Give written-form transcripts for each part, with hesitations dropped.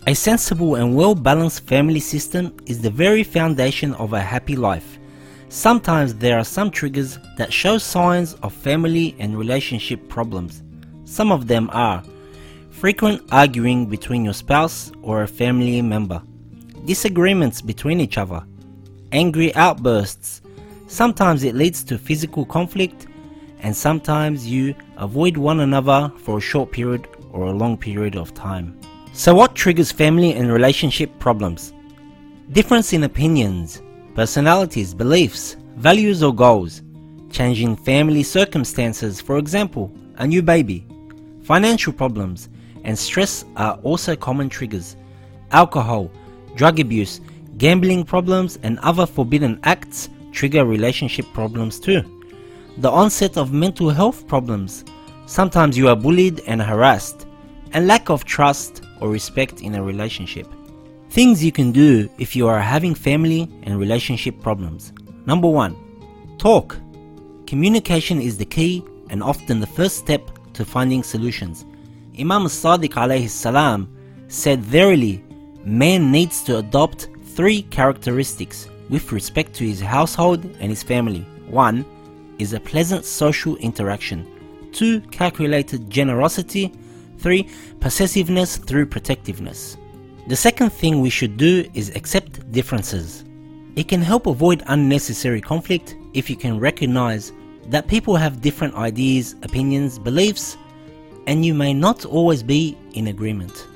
A sensible and well-balanced family system is the very foundation of a happy life. Sometimes there are some triggers that show signs of family and relationship problems. Some of them are frequent arguing between your spouse or a family member, disagreements between each other, angry outbursts. Sometimes it leads to physical conflict, and sometimes you avoid one another for a short period or a long period of time. So what triggers family and relationship problems? Difference in opinions, personalities, beliefs, values or goals, changing family circumstances, for example, a new baby, financial problems, and stress are also common triggers. Alcohol, drug abuse, gambling problems, and other forbidden acts trigger relationship problems too. The onset of mental health problems. Sometimes you are bullied and harassed, and lack of trust or respect in a relationship. Things you can do if you are having family and relationship problems. Number 1. Talk. Communication is the key and often the first step to finding solutions. Imam As-Sadiq alayhi salam said, "Verily, man needs to adopt 3 characteristics with respect to his household and his family. 1 is a pleasant social interaction. 2, calculated generosity. 3, possessiveness through protectiveness." The second thing we should do is accept differences. It can help avoid unnecessary conflict if you can recognize that people have different ideas, opinions, beliefs, and you may not always be in agreement.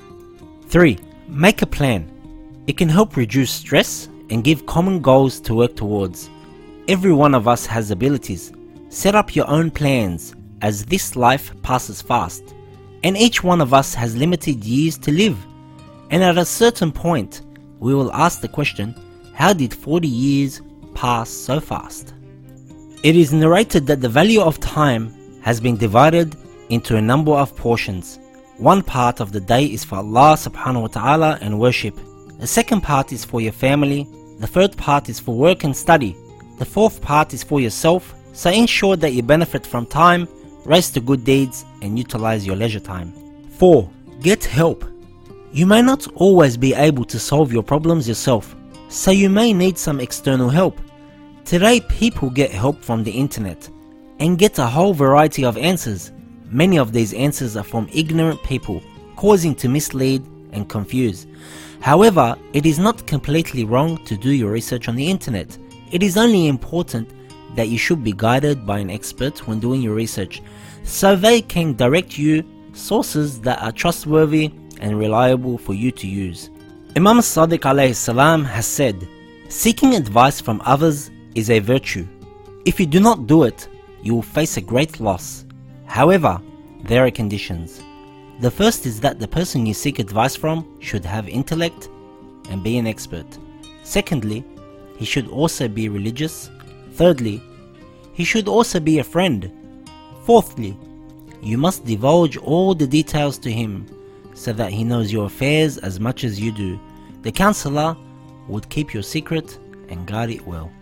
3. Make a plan. It can help reduce stress and give common goals to work towards. Every one of us has abilities. Set up your own plans, as this life passes fast, and each one of us has limited years to live. And at a certain point, we will ask the question, how did 40 years pass so fast? It is narrated that the value of time has been divided into a number of portions. One part of the day is for Allah subhanahu wa ta'ala and worship. The second part is for your family. The third part is for work and study. The fourth part is for yourself. So ensure that you benefit from time, race to good deeds, and utilize your leisure time. 4. Get help. You may not always be able to solve your problems yourself, so you may need some external help. Today people get help from the internet and get a whole variety of answers. Many of these answers are from ignorant people, causing to mislead and confuse. However, it is not completely wrong to do your research on the internet. It is only important that you should be guided by an expert when doing your research, so they can direct you sources that are trustworthy and reliable for you to use. Imam As-Sadiq alayhi salam has said, "Seeking advice from others is a virtue. If you do not do it, you will face a great loss. However, there are conditions. The first is that the person you seek advice from should have intellect and be an expert. Secondly, he should also be religious. Thirdly, he should also be a friend. Fourthly, you must divulge all the details to him so that he knows your affairs as much as you do. The counselor would keep your secret and guard it well."